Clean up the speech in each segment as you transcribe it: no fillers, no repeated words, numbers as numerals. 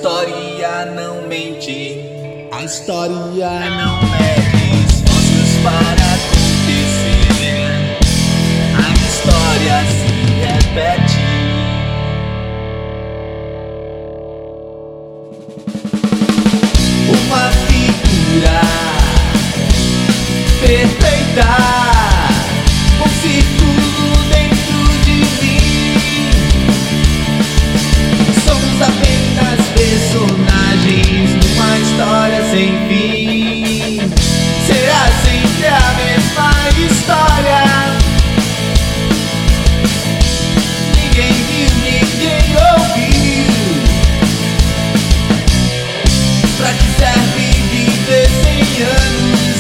história não mente, a história não mede esforços para acontecer, a história se repete. Uma figura perfeita, um círculo dentro de mim. Somos apenas personagens numa história sem fim. Será sempre a mesma história. Ninguém viu, ninguém ouviu. Pra que serve viver 100 anos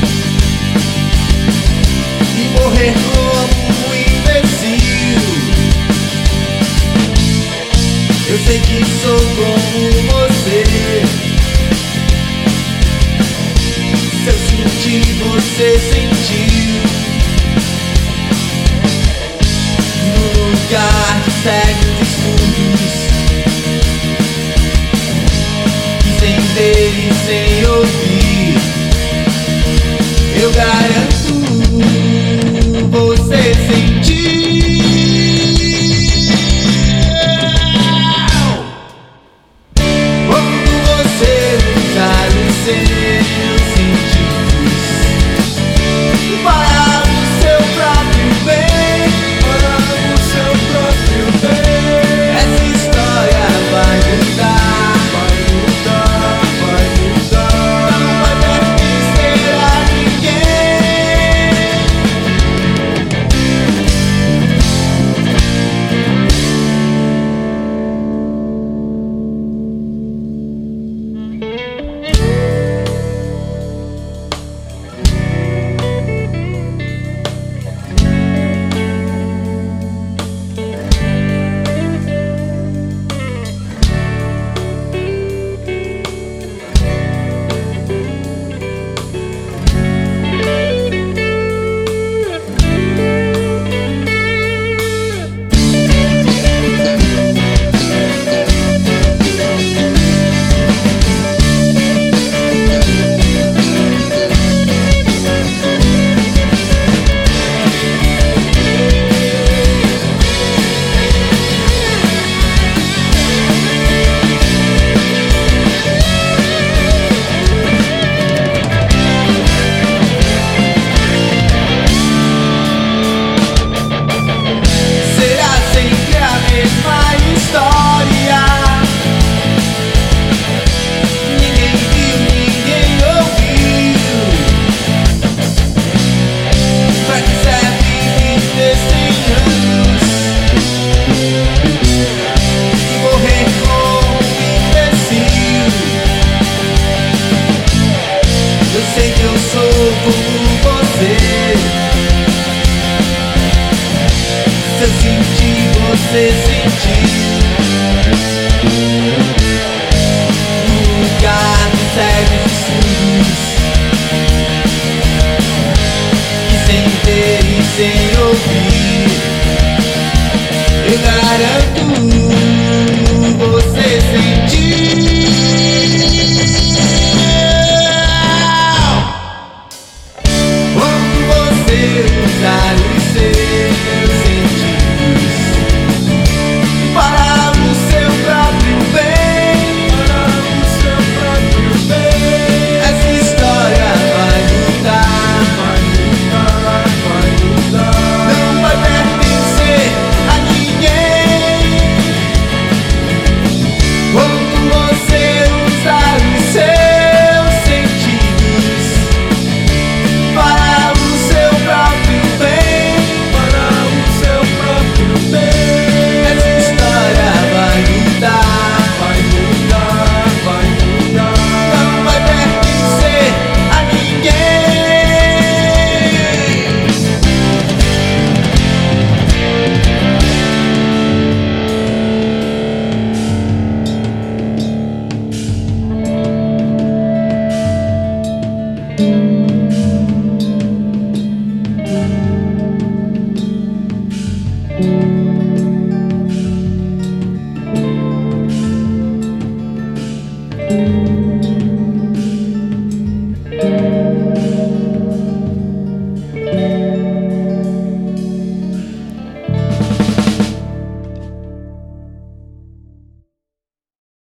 e morrer como um imbecil? Eu sei que sou como você. Se eu senti, você sentiu. No lugar de cegos escuros, e sem ver e sem ouvir, eu garanto, você sentiu. Se eu sentir, você sentiu. No lugar dos cegos e surdos, e sem ver e sem ouvir,